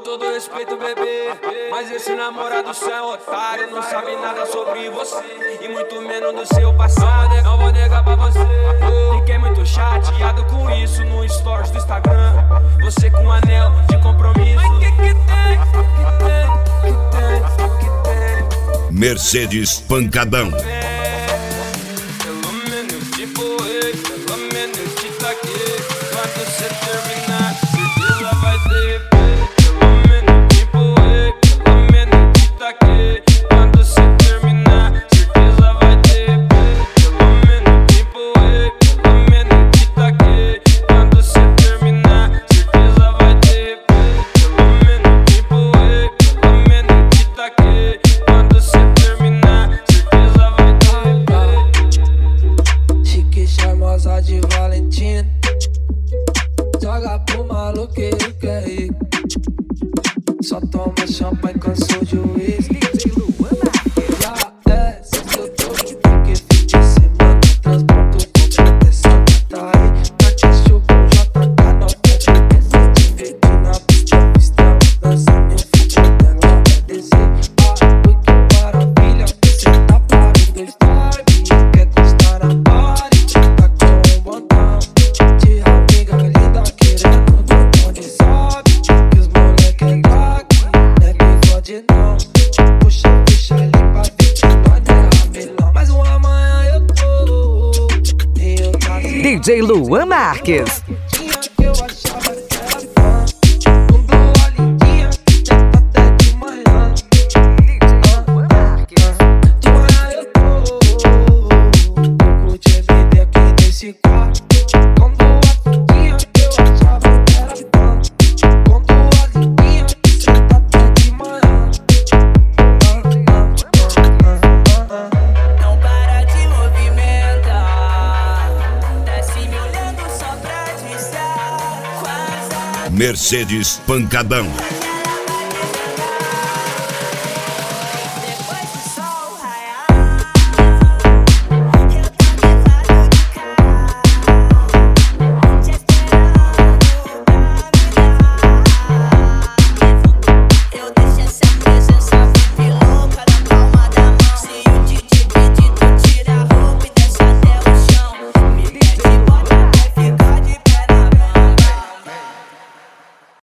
todo respeito, bebê, mas esse namorado seu é otário. Não sabe nada sobre você e muito menos do seu passado. Não vou negar pra você, fiquei muito chateado com isso no stories do Instagram. Você com um anel de compromisso. Mas que tem? Mercedes Pancadão. Pelo menos te voei, pelo menos te taquei. Quando você terminar, certeza vai ter. Pelo menos te voei, pelo menos te taquei. Quando você terminar, certeza vai ter. Pelo menos te voei, pelo menos te taquei. Quando você terminar, certeza vai ter. Pelo menos te voei, pelo menos te taquei. Quando você terminar, certeza vai ter. Chique, charmosa de Valentina, joga pro maloqueiro que é rico. Só toma champanhe, cansou de uísque. Já é, se eu tô porque fim de semana transporto o corpo dessa gata aí. Na queixo com JK, não pode descer. Divertir na pista, dança meu futebol dela vai descer. Oi, que maravilha, você tá para os dois time. Quer gostar na party, tá com um botão de amiga linda querendo ver onde sobe. Que os moleque é craque, não é bigode não. Puxa ali pra ver que nós é ramelão. Mas um amanhã eu tô e eu tá DJ Luan Marques. tinha que eu achava que era fã. Quando a lindinha tenta até de manhã. De manhã eu curti MD aqui nesse quarto. Quando a lindinha eu achava que era fã. Quando a lindinha tenta até de manhã. Não para de movimentar, desce me olhando só pra desviar. Quase Mercedes Pancadão.